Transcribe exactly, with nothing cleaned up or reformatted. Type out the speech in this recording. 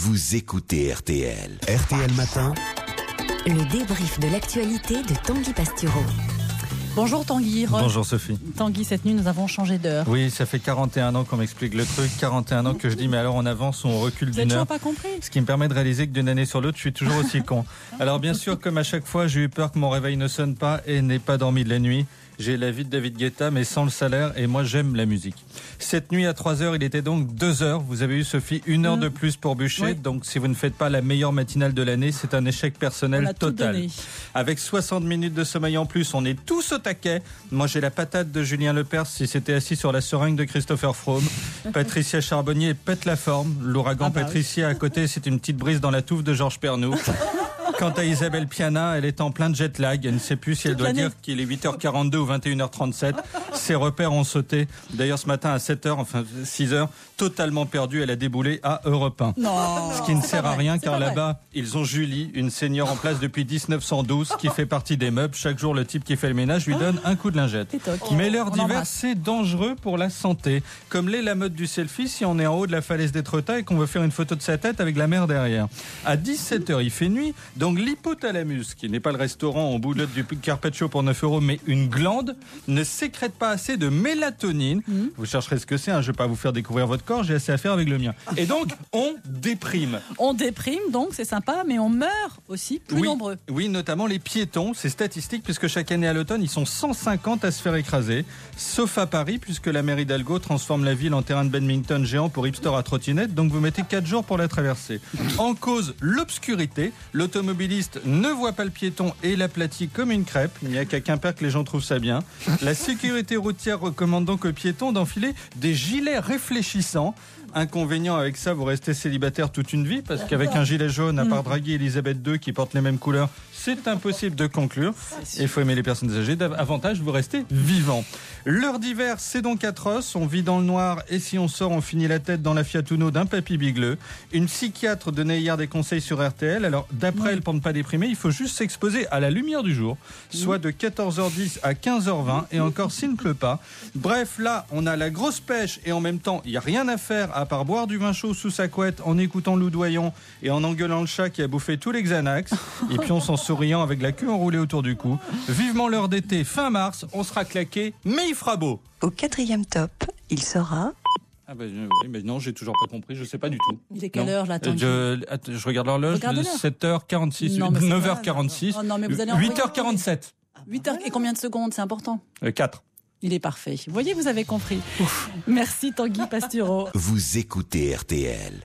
Vous écoutez R T L. R T L Matin. Le débrief de l'actualité de Tanguy Pastureau. Bonjour Tanguy. Bonjour Sophie. Tanguy, cette nuit nous avons changé d'heure. Oui, ça fait quarante et un ans qu'on m'explique le truc, quarante et un ans que je dis mais alors on avance ou on recule Vous d'une n'avez heure. toujours pas compris. Ce qui me permet de réaliser que d'une année sur l'autre, je suis toujours aussi con. Alors bien sûr, comme à chaque fois, j'ai eu peur que mon réveil ne sonne pas et n'ai pas dormi de la nuit. J'ai la vie de David Guetta, mais sans le salaire, et moi j'aime la musique. Cette nuit à trois heures, il était donc deux heures. Vous avez eu, Sophie, une heure mmh. de plus pour bûcher. Oui. Donc si vous ne faites pas la meilleure matinale de l'année, c'est un échec personnel total. Avec soixante minutes de sommeil en plus, on est tous au taquet. Moi j'ai la patate de Julien Lepers si c'était assis sur la seringue de Christopher Froome. Patricia Charbonnier pète la forme. L'ouragan ah bah Patricia oui. à côté, c'est une petite brise dans la touffe de Georges Pernou. Quant à Isabelle Piana, elle est en plein jet lag. Elle ne sait plus si elle doit dire qu'il est huit heures quarante-deux ou vingt et une heures trente-sept. Ses repères ont sauté. D'ailleurs, ce matin à sept heures, enfin six heures, totalement perdue, elle a déboulé à Europe un. Non, ce qui ne sert à rien, car là-bas, vrai. ils ont Julie, une senior en place depuis dix-neuf cent douze, qui fait partie des meubles. Chaque jour, le type qui fait le ménage lui donne un coup de lingette. Mais l'heure d'hiver, c'est dangereux pour la santé. Comme l'est la mode du selfie, si on est en haut de la falaise d'Étretat et qu'on veut faire une photo de sa tête avec la mer derrière. À dix-sept heures, il fait nuit. Donc l'hypothalamus, qui n'est pas le restaurant en boulettes du carpaccio pour neuf euros, mais une glande, ne sécrète pas assez de mélatonine. Mmh. Vous chercherez ce que c'est, hein, je ne vais pas vous faire découvrir votre corps, j'ai assez à faire avec le mien. Et donc, on déprime. On déprime, donc c'est sympa, mais on meurt aussi plus oui, nombreux. Oui, notamment les piétons, c'est statistique, puisque chaque année à l'automne, ils sont cent cinquante à se faire écraser. Sauf à Paris, puisque la mairie d'Hidalgo transforme la ville en terrain de badminton géant pour hipsters à trottinette, donc vous mettez quatre jours pour la traverser. En cause, l'obscurité. L'automobiliste ne voit pas le piéton et l'aplatit comme une crêpe. Il n'y a qu'à Quimper que les gens trouvent ça bien. La sécurité routière recommande donc aux piétons d'enfiler des gilets réfléchissants. Inconvénient avec ça, vous restez célibataire toute une vie, parce qu'avec un gilet jaune, à part draguer Elisabeth deux qui porte les mêmes couleurs, c'est impossible de conclure. Il faut aimer les personnes âgées. Avantage, vous restez vivant. L'heure d'hiver, c'est donc atroce. On vit dans le noir et si on sort, on finit la tête dans la Fiat Uno d'un papy bigleux. Une psychiatre donnait hier des conseils sur R T L. Alors, d'après oui. elle, pour ne pas déprimer, il faut juste s'exposer à la lumière du jour, soit de quatorze heures dix à quinze heures vingt, et encore s'il ne pleut pas. Bref, là, on a la grosse pêche et en même temps, il n'y a rien à faire à part boire du vin chaud sous sa couette en écoutant Loudoyon et en engueulant le chat qui a bouffé tous les Xanax. Et puis on s'en souriant avec la queue enroulée autour du cou. Vivement l'heure d'été, fin mars, on sera claqué, mais il fera beau. Au quatrième top, il sera... Ah ben bah, oui, mais non, j'ai toujours pas compris, je sais pas du tout. Il est quelle non. heure là, Tanguy ? je, je regarde l'horloge, sept heures quarante-six, non, neuf heures quarante-six, oh, non, mais vous allez huit heures quarante-sept. huit heures et combien de secondes, c'est important ? euh, quatre. Il est parfait. Vous voyez, vous avez compris. Ouf. Merci Tanguy Pastureau. Vous écoutez R T L.